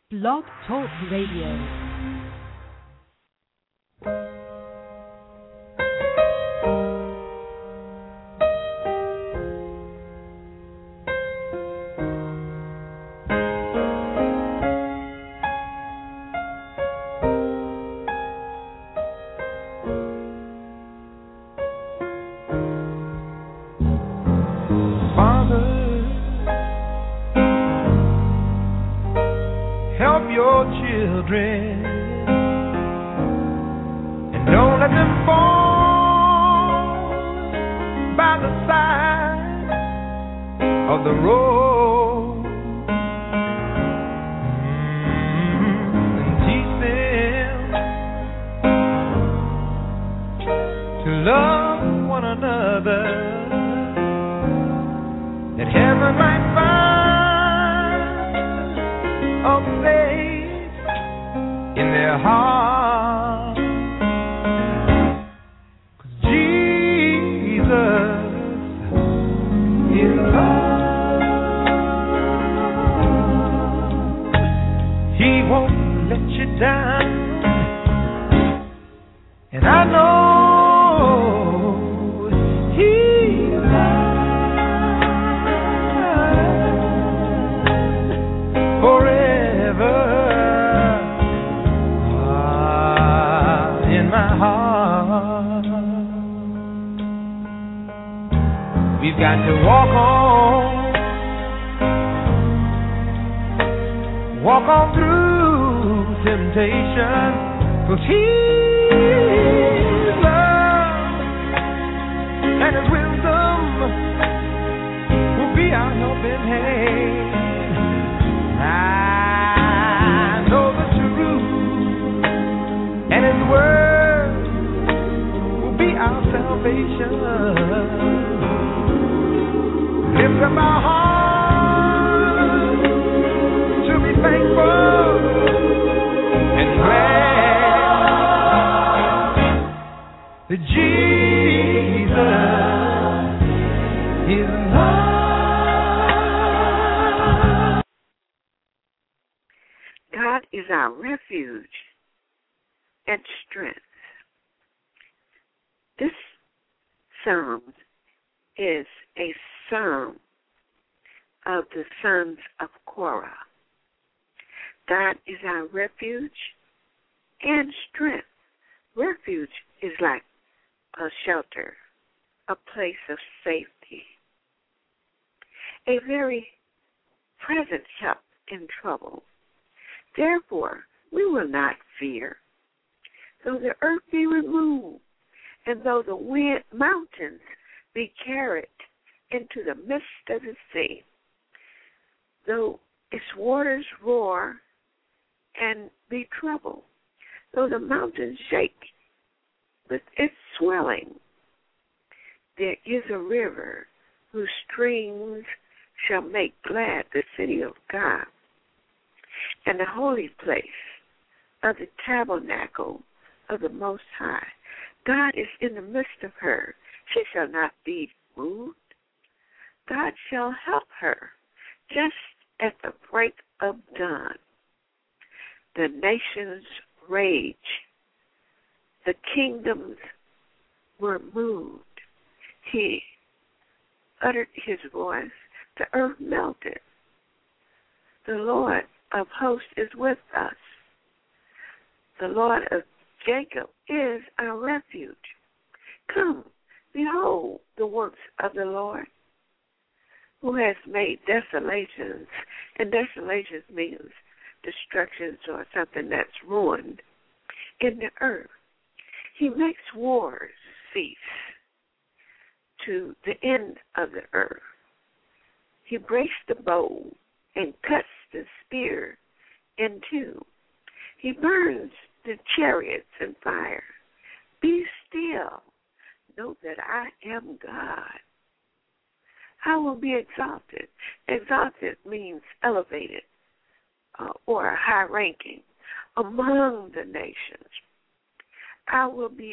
Blog Talk Radio. Mountains be carried into the midst of the sea, though its waters roar and be troubled, though the mountains shake with its swelling, there is a river whose streams shall make glad the city of God and the holy place of the tabernacle of the Most High. God is in the midst of her. She shall not be moved. God shall help her just at the break of dawn. The nations rage. The kingdoms were moved. He uttered his voice. The earth melted. The Lord of hosts is with us. The Lord of Jacob is our refuge. Come, behold the works of the Lord, who has made desolations. And desolations means destructions or something that's ruined in the earth. He makes wars cease to the end of the earth. He breaks the bow and cuts the spear in two. He burns the chariots in fire. Be still. Know that I am God. I will be exalted. Exalted means elevated or high ranking among the nations. I will be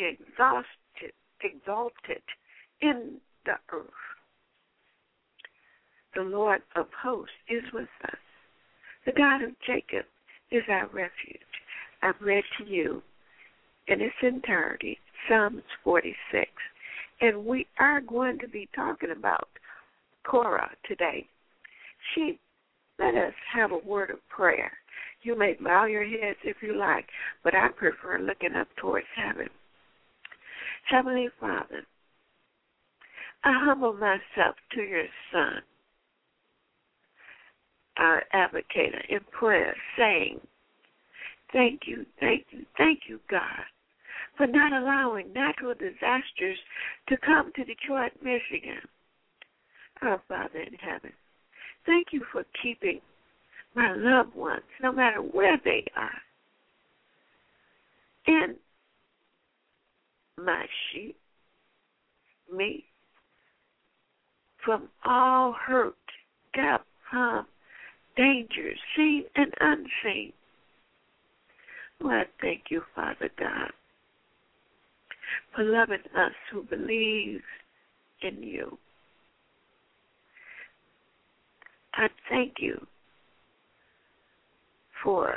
exalted in the earth. The Lord of hosts is with us. The God of Jacob is our refuge. I've read to you in its entirety Psalms 46. And we are going to be talking about Korah today. Let us have a word of prayer. You may bow your heads if you like, but I prefer looking up towards heaven. Heavenly Father, I humble myself to your Son, our advocator, in prayer, saying, thank you, God, for not allowing natural disasters to come to Detroit, Michigan. Our Father in heaven, thank you for keeping my loved ones, no matter where they are, and my sheep, me, from all hurt, doubt, harm, danger, seen and unseen. Lord, thank you, Father God, for loving us who believe in you. I thank you for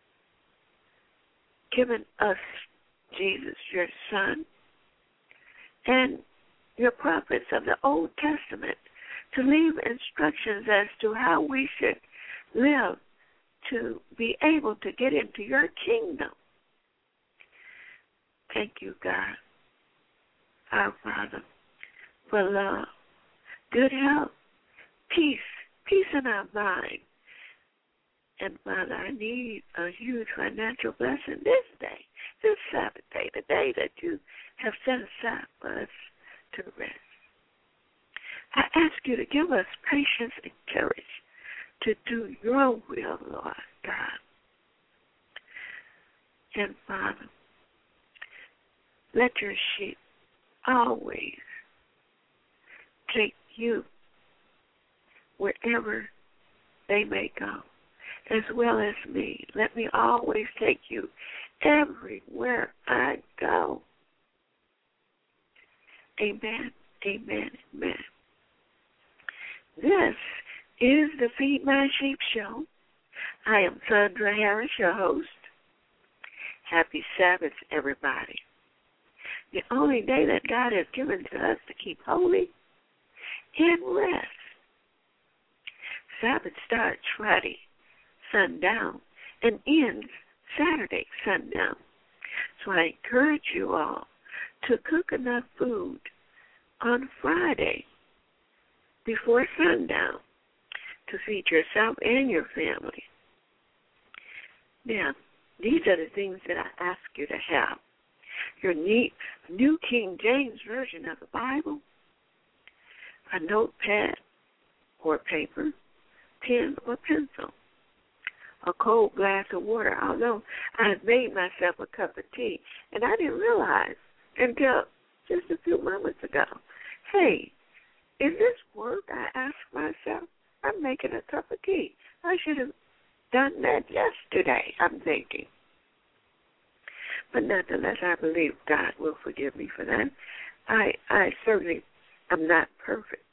giving us Jesus, your Son, and your prophets of the Old Testament to leave instructions as to how we should live to be able to get into your kingdom. Thank you, God, our Father, for love, good health, peace in our mind. And Father, I need a huge financial blessing this day, this Sabbath day, the day that you have set aside for us to rest. I ask you to give us patience and courage to do your will, Lord God. And Father, let your sheep always take you wherever they may go, as well as me. Let me always take you everywhere I go. Amen, amen, amen. This is the Feed My Sheep Show. I am Sandra Harris, your host. Happy Sabbath, everybody. The only day that God has given to us to keep holy and rest. Sabbath starts Friday sundown and ends Saturday sundown. So I encourage you all to cook enough food on Friday before sundown to feed yourself and your family. Now, these are the things that I ask you to have. Your New King James Version of the Bible, a notepad or paper, pen or pencil, a cold glass of water, although I had made myself a cup of tea, and I didn't realize until just a few moments ago, hey, is this work? I asked myself. I'm making a cup of tea. I should have done that yesterday, I'm thinking. But nonetheless, I believe God will forgive me for that. I certainly am not perfect.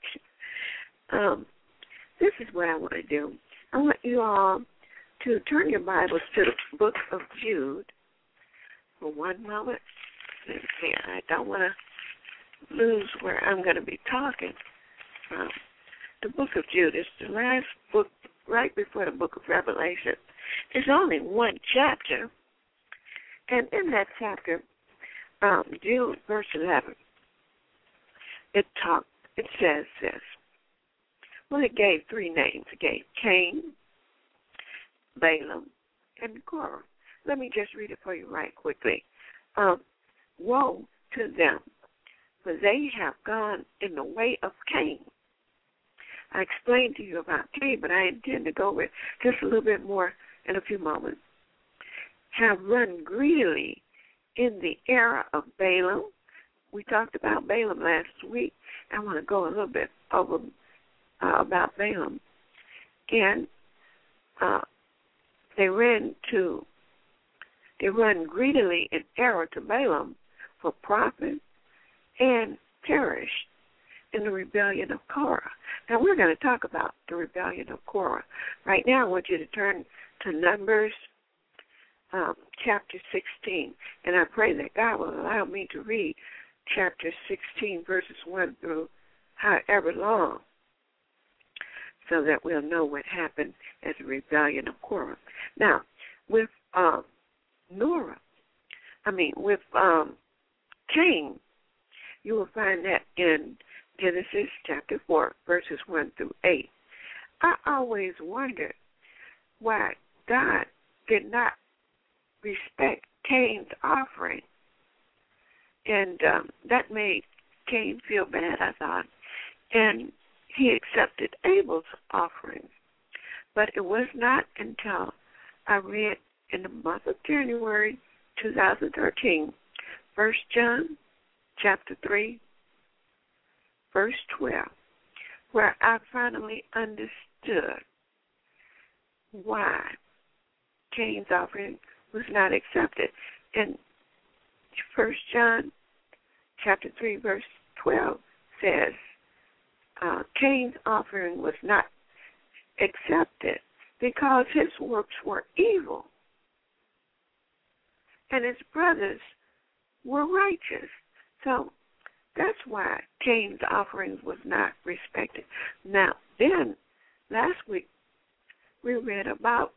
This is what I want to do. I want you all to turn your Bibles to the book of Jude for one moment. Let's see, I don't want to lose where I'm going to be talking from. The book of Jude is the last book right before the book of Revelation. There's only one chapter. And in that chapter, Jude, verse 11, it says this. Well, it gave three names. It gave Cain, Balaam, and Korah. Let me just read it for you right quickly. Woe to them, for they have gone in the way of Cain. I explained to you about Cain, but I intend to go with just a little bit more in a few moments. Have run greedily in the era of Balaam. We talked about Balaam last week. I want to go a little bit over about Balaam. And they run greedily in error to Balaam for profit and perished in the rebellion of Korah. Now, we're going to talk about the rebellion of Korah. Right now, I want you to turn to Numbers chapter 16, and I pray that God will allow me to read chapter 16, verses 1 through however long, so that we'll know what happened as a rebellion of Korah. Now, with with Cain, you will find that in Genesis chapter 4, verses 1 through 8. I always wondered why God did not respect Cain's offering. And that made Cain feel bad, I thought. And he accepted Abel's offering. But it was not until I read in the month of January 2013, 1 John chapter 3, verse 12, where I finally understood why Cain's offering was not accepted. In 1 John chapter 3, verse 12 says, Cain's offering was not accepted because his works were evil and his brothers were righteous. So that's why Cain's offering was not respected. Now, then, last week, we read about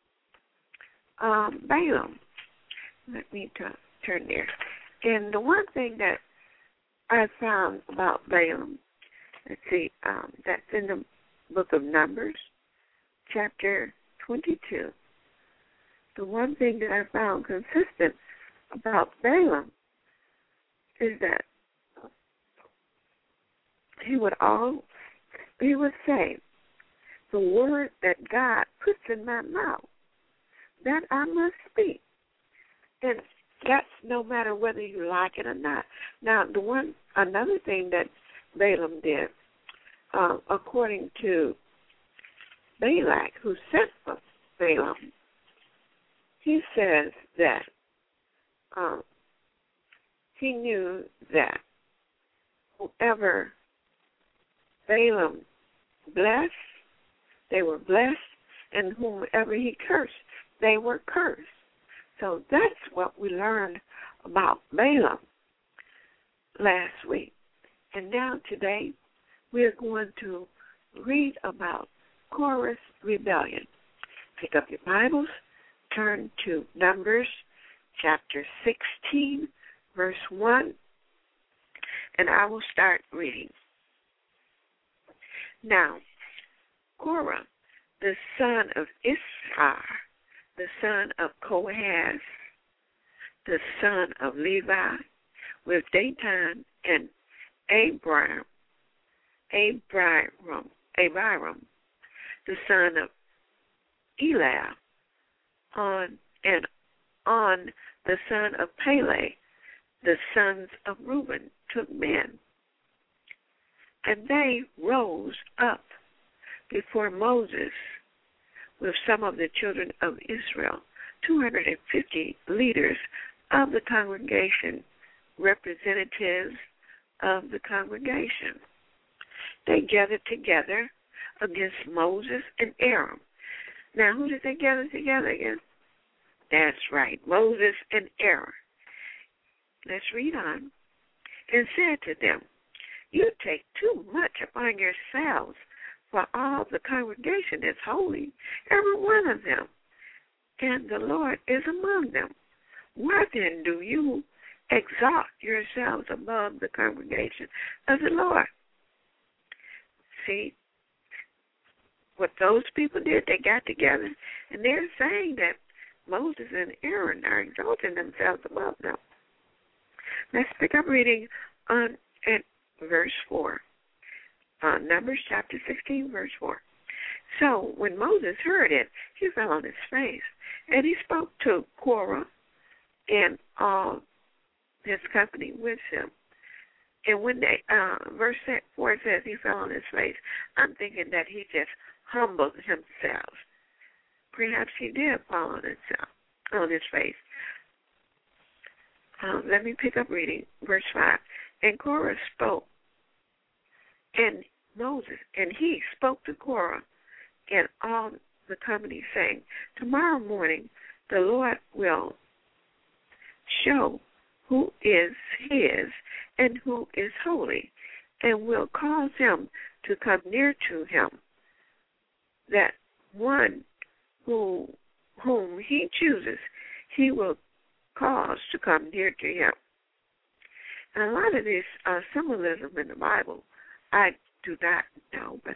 Balaam. Let me turn there. And the one thing that I found about Balaam, let's see, that's in the book of Numbers, chapter 22. The one thing that I found consistent about Balaam is that he would say, the word that God puts in my mouth, that I must speak. And that's no matter whether you like it or not. Now, another thing that Balaam did, according to Balak, who sent for Balaam, he says that he knew that whoever Balaam blessed, they were blessed, and whomever he cursed, they were cursed. So that's what we learned about Balaam last week. And now today, we're going to read about Korah's rebellion. Pick up your Bibles, turn to Numbers chapter 16, verse 1, and I will start reading. Now, Korah, the son of Issachar, the son of Kohath, the son of Levi, with Dathan and Abiram, the son of Eliab, on the son of Peleg, the sons of Reuben, took men. And they rose up before Moses with some of the children of Israel, 250 leaders of the congregation, representatives of the congregation. They gathered together against Moses and Aaron. Now, who did they gather together against? That's right, Moses and Aaron. Let's read on. And said to them, you take too much upon yourselves, for all the congregation is holy, every one of them, and the Lord is among them. Why then do you exalt yourselves above the congregation of the Lord? See, what those people did, they got together, and they're saying that Moses and Aaron are exalting themselves above them. Let's pick up reading on at verse 4. Numbers chapter 16, verse 4. So when Moses heard it, he fell on his face, and he spoke to Korah and all his company with him. And when they, verse 4 says he fell on his face, I'm thinking that he just humbled himself. Perhaps he did fall on his face. Let me pick up reading, verse 5. And Korah spoke, and he spoke to Korah and all the company, saying, tomorrow morning the Lord will show who is his and who is holy, and will cause him to come near to him, that one whom he chooses, he will cause to come near to him. And a lot of this symbolism in the Bible, I do not know, but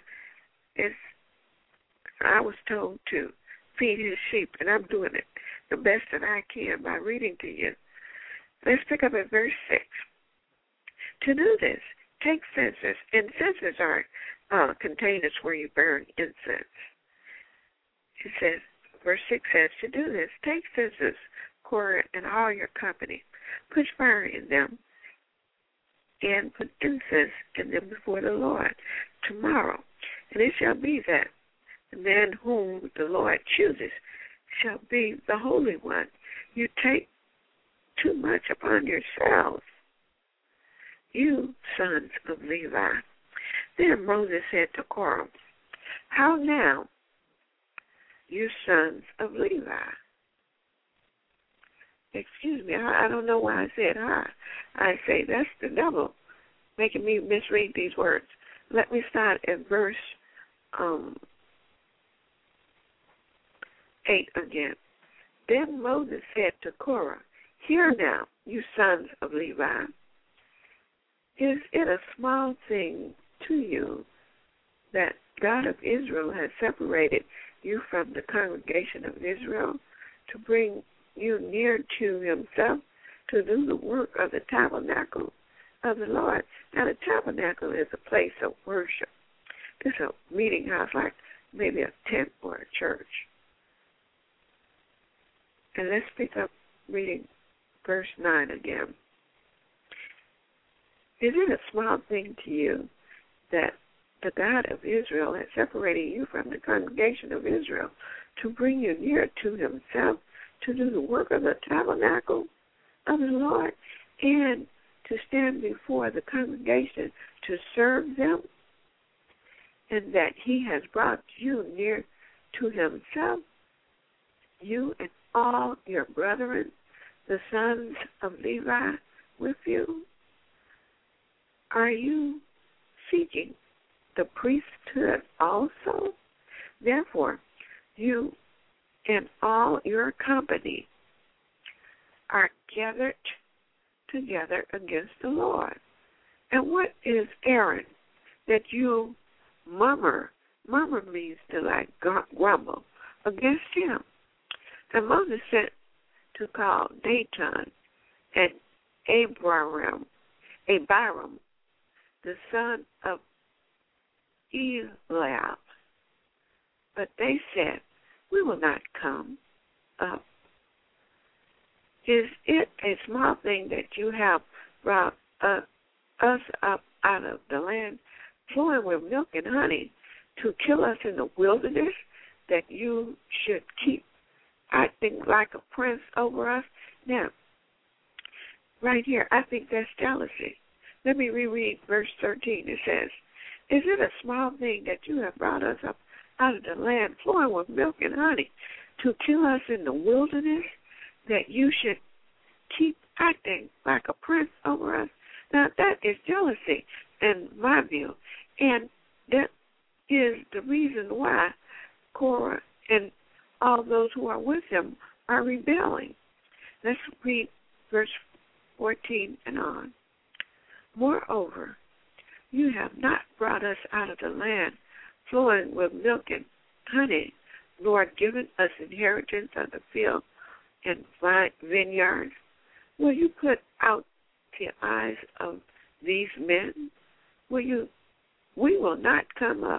I was told to feed his sheep, and I'm doing it the best that I can by reading to you. Let's pick up at verse 6. To do this, take censers, and censers are containers where you burn incense. It says, verse 6 says, to do this, take censers, Korah, and all your company, put fire in them, and put incense in them before the Lord tomorrow. And it shall be that the man whom the Lord chooses shall be the Holy One. You take too much upon yourselves, you sons of Levi. Then Moses said to Korah, how now, you sons of Levi? Excuse me, I don't know why I said hi. I say that's the devil making me misread these words. Let me start at verse 8 again. Then Moses said to Korah, hear now, you sons of Levi, is it a small thing to you that God of Israel has separated you from the congregation of Israel to bring you near to himself to do the work of the tabernacle of the Lord? Now, the tabernacle is a place of worship. This is a meeting house, like maybe a tent or a church. And let's pick up reading verse 9 again. Is it a small thing to you that the God of Israel has separated you from the congregation of Israel to bring you near to himself to do the work of the tabernacle of the Lord, and to stand before the congregation to serve them, and that he has brought you near to himself, you and all your brethren, the sons of Levi, with you? Are you seeking the priesthood also? Therefore, you and all your company are gathered together against the Lord. And what is Aaron that you murmur? Murmur means to like grumble against him. And Moses sent to call Dathan and Abiram, the son of Eliab. But they said, we will not come up. Is it a small thing that you have brought us up out of the land flowing with milk and honey to kill us in the wilderness, that you should keep acting like a prince over us? Now, right here, I think that's jealousy. Let me reread verse 13. It says, is it a small thing that you have brought us up out of the land flowing with milk and honey to kill us in the wilderness, that you should keep acting like a prince over us? Now, that is jealousy in my view, and that is the reason why Korah and all those who are with him are rebelling. Let's read verse 14 and on. Moreover, you have not brought us out of the land flowing with milk and honey, nor given us inheritance of the field and vineyards. Will you put out the eyes of these men? We will not come up.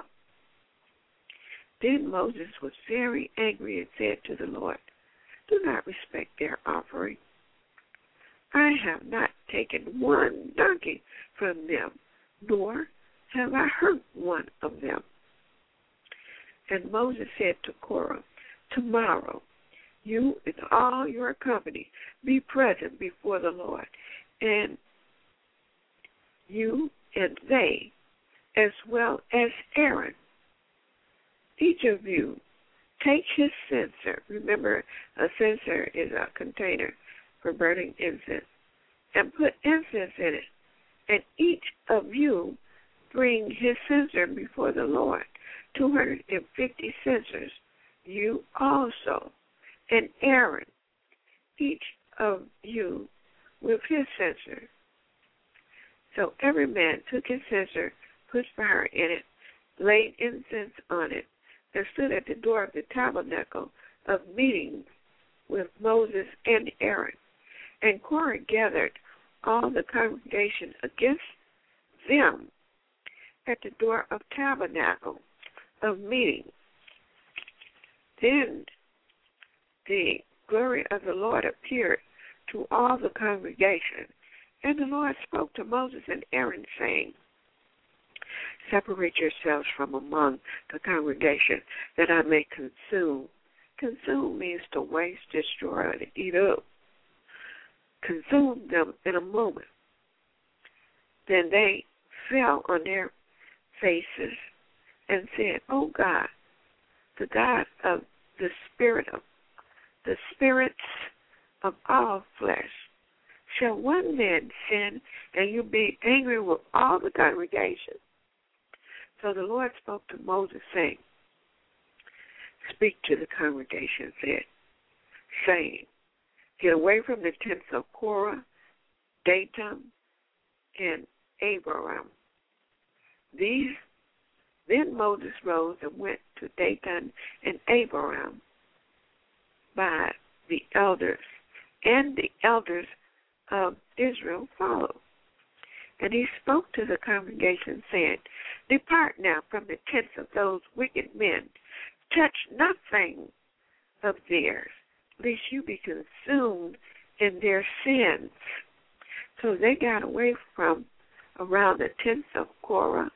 Then Moses was very angry and said to the Lord, do not respect their offering. I have not taken one donkey from them, nor have I hurt one of them. And Moses said to Korah, tomorrow you and all your company be present before the Lord, and you and they, as well as Aaron, each of you take his censer. Remember, a censer is a container for burning incense. And put incense in it. And each of you bring his censer before the Lord. 250 censers. You also. And Aaron, each of you with his censer. So every man took his censer, put fire in it, laid incense on it, and stood at the door of the tabernacle of meeting with Moses and Aaron. And Korah gathered all the congregation against them at the door of tabernacle of meeting. Then the glory of the Lord appeared to all the congregation. And the Lord spoke to Moses and Aaron, saying, separate yourselves from among the congregation, that I may consume. Consume means to waste, destroy, or to eat up. Consume them in a moment. Then they fell on their faces and said, O God, the God of the spirits of all flesh, shall one man sin and you be angry with all the congregation? So the Lord spoke to Moses, saying, speak to the congregation, saying, get away from the tents of Korah, Dathan, and Abiram. Then Moses rose and went to Dathan and Abiram by the elders, and the elders of Israel followed. And he spoke to the congregation, saying, depart now from the tents of those wicked men. Touch nothing of theirs, lest you be consumed in their sins. So they got away from around the tents of Korah,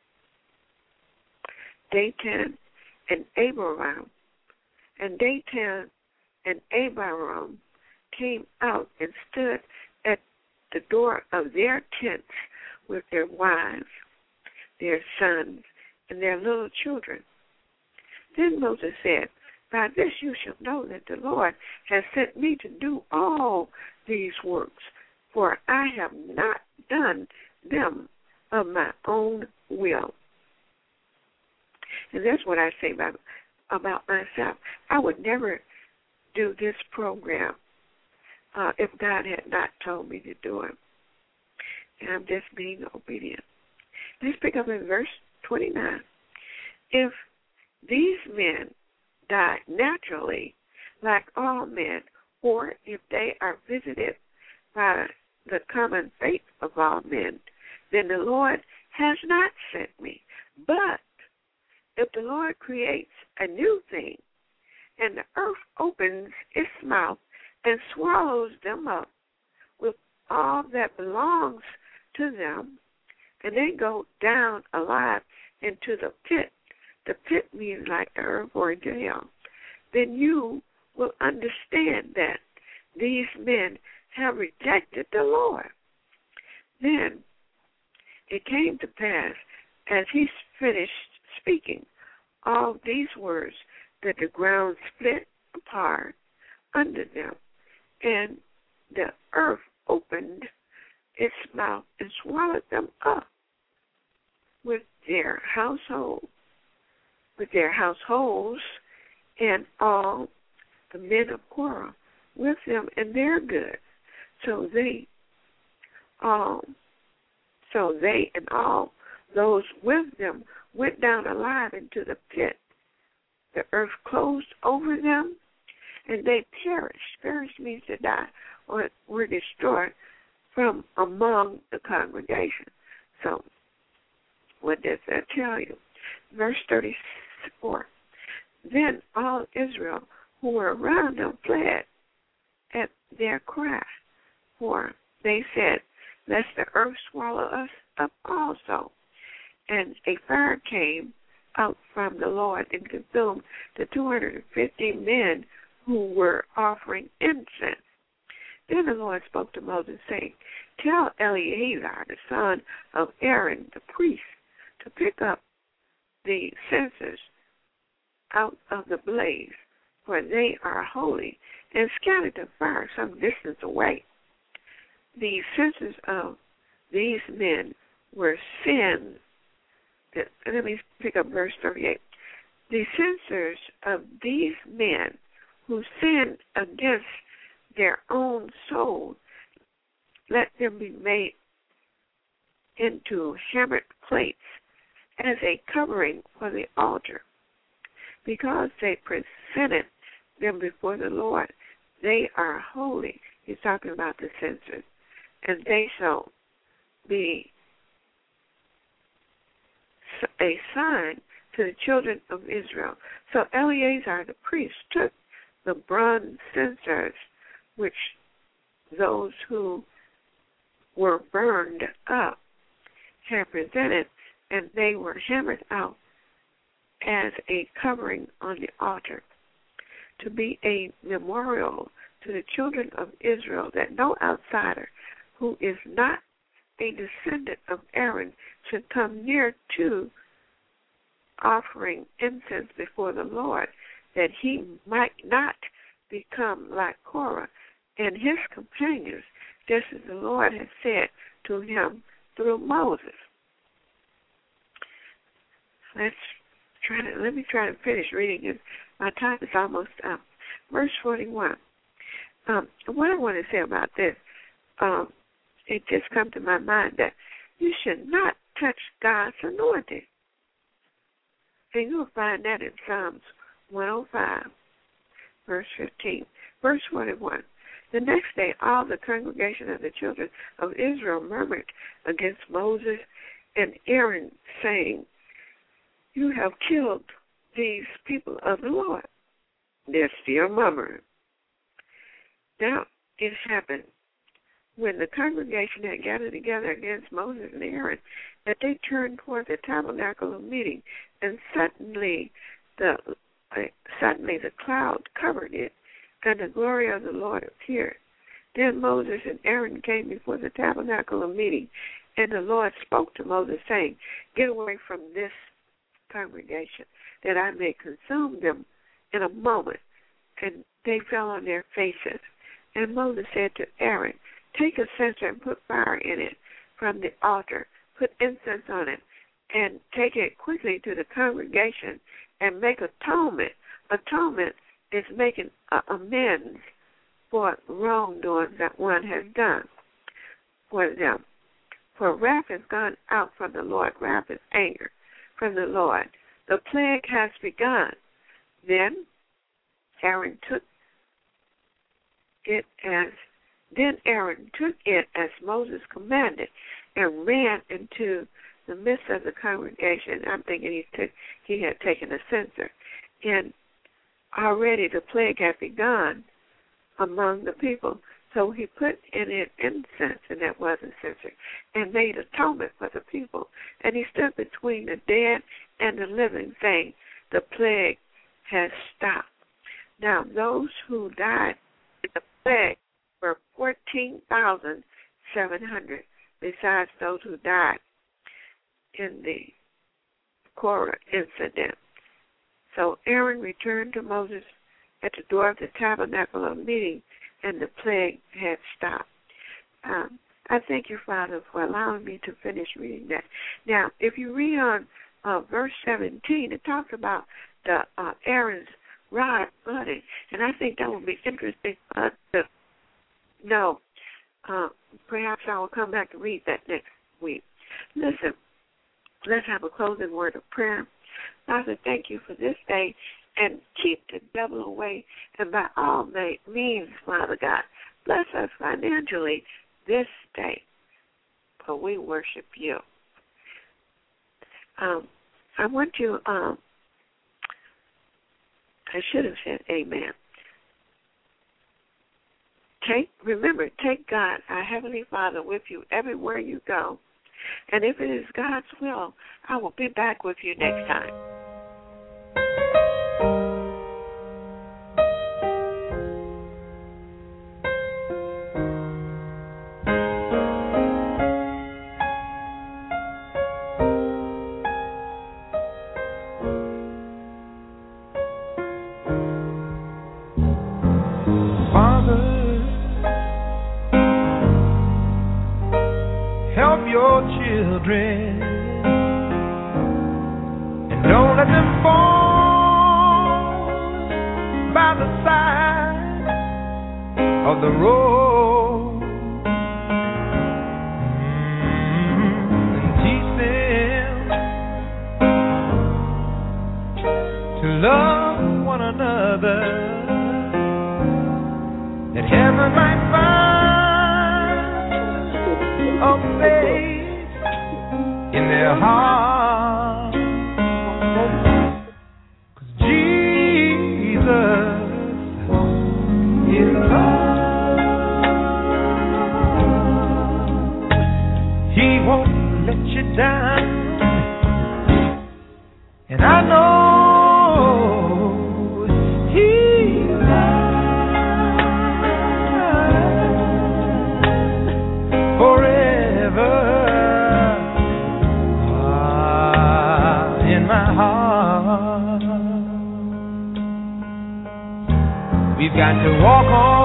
Dathan, and Abiram. And Dathan and Abiram came out and stood at the door of their tents with their wives, their sons, and their little children. Then Moses said, by this you shall know that the Lord has sent me to do all these works, for I have not done them of my own will. And that's what I say about myself. I would never do this program if God had not told me to do it. And I'm just being obedient. Let's pick up in verse 29. If these men die naturally, like all men, or if they are visited by the common fate of all men, then the Lord has not sent me. But if the Lord creates a new thing, and the earth opens its mouth and swallows them up with all that belongs to them, and they go down alive into the pit. The pit means like the earth or jail. Then you will understand that these men have rejected the Lord. Then it came to pass, as he finished speaking all these words, that the ground split apart under them, and the earth opened its mouth and swallowed them up with their households, and all the men of Korah with them and their goods. So they and all those with them went down alive into the pit. The earth closed over them, and they perished. Perished means to die, or were destroyed from among the congregation. So, what does that tell you? Verse 34. Then all Israel who were around them fled at their cry, for they said, lest the earth swallow us up also. And a fire came out from the Lord and consumed the 250 men who were offering incense. Then the Lord spoke to Moses, saying, tell Eleazar, the son of Aaron, the priest, to pick up the censers out of the blaze, for they are holy, and scattered the fire some distance away. The censers of these men were sin. Let me pick up verse 38. The censers of these men who sinned against their own soul, let them be made into hammered plates as a covering for the altar. Because they presented them before the Lord, they are holy. He's talking about the censers. And they shall be a sign to the children of Israel. So Eleazar the priest took the bronze censers, which those who were burned up had presented, and they were hammered out as a covering on the altar, to be a memorial to the children of Israel that no outsider who is not a descendant of Aaron should come near to offering incense before the Lord, that he might not become like Korah and his companions, just as the Lord had said to him through Moses. Let me try to finish reading it. My time is almost up. Verse 41. What I want to say about this, it just come to my mind that you should not touch God's anointing. And you'll find that in Psalms 105, verse 15. Verse 41. The next day all the congregation of the children of Israel murmured against Moses and Aaron, saying, you have killed these people of the Lord. They're still murmuring. Now, it happened when the congregation had gathered together against Moses and Aaron that they turned toward the tabernacle of meeting, and suddenly the cloud covered it, and the glory of the Lord appeared. Then Moses and Aaron came before the tabernacle of meeting, and the Lord spoke to Moses, saying, get away from this congregation, that I may consume them in a moment. And they fell on their faces. And Moses said to Aaron, take a censer and put fire in it from the altar, put incense on it, and take it quickly to the congregation and make atonement. Atonement is making amends for wrongdoing that one has done for them. For wrath has gone out from the Lord, wrath is anger from the Lord. The plague has begun. Then Aaron took it as Moses commanded, and ran into the midst of the congregation. I'm thinking he had taken a censer, and already the plague had begun among the people. So he put in it incense, and that wasn't censer, and made atonement for the people. And he stood between the dead and the living, saying, the plague has stopped. Now, those who died in the plague were 14,700, besides those who died in the Korah incident. So Aaron returned to Moses at the door of the tabernacle of meeting, and the plague had stopped. I thank you, Father, for allowing me to finish reading that. Now, if you read on verse 17, it talks about the Aaron's rod budding, and I think that would be interesting for us to know. Perhaps I will come back to read that next week. Listen, let's have a closing word of prayer. Father, thank you for this day, and keep the devil away, and by all means, Father God, bless us financially this day, for we worship you. I want you, I should have said amen. Take God, our Heavenly Father, with you everywhere you go. And if it is God's will, I will be back with you next time. Father, help your children and don't let them fall by the side of the road. And teach them to love one another, that heaven might find a place in their heart. 'Cause Jesus is love. He won't let you down, and I know we've got to walk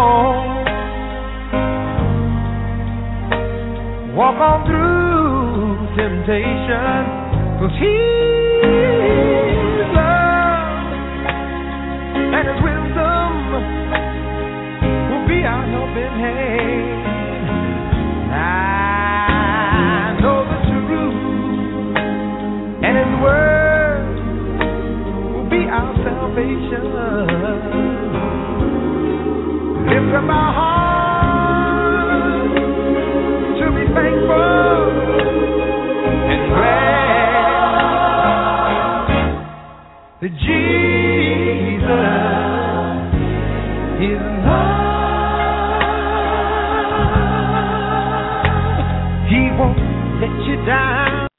on through temptation, 'cause His love and His wisdom will be our helping hand. I know the truth, and His word will be our salvation. Lift up our hearts to be thankful and glad that Jesus is love. He won't let you down.